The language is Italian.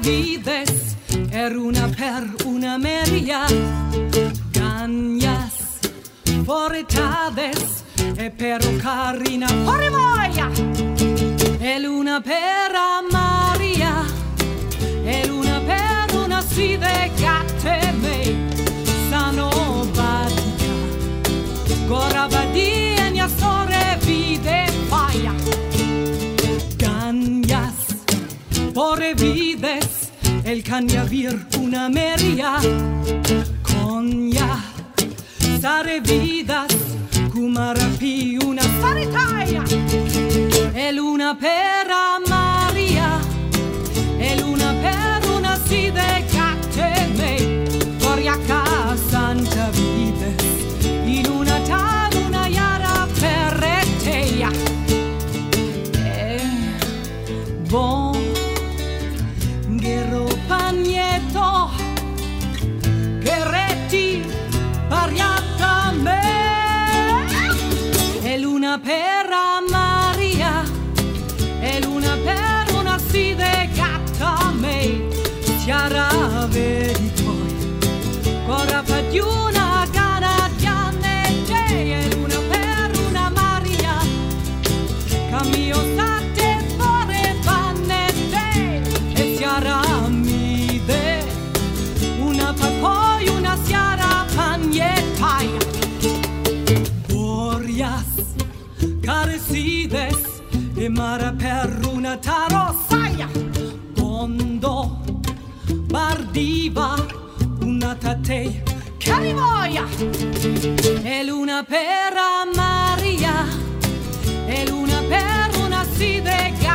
vides, una per una Maria, Gagnas, foretades, pero carina, fuori voglia, l'una per Maria, l'una per una side gatte me, sano batica, gora badia, nia sore vide faia, Gagnas, pore vides, el cania vir una Maria, conya, sare vidas, Kumarapi una sanitaia, l'una per Maria, l'una per una side gatte me, coriaca santa vides, in una tal una yara per teia, bon, gero pagneto, che reti pariata me. L'una per Maria, l'una per una side gatta me, chiara vedi poi, cora di una gara diane te, l'una per una Maria, cammio state fore vanne te, e chiara mide, una per poi una siara pagnettaia, Borias, Caresides, e mara per una tarossaia, Bondo, Bardiva, una tate, Carivoia, l'una per Maria, l'una per una side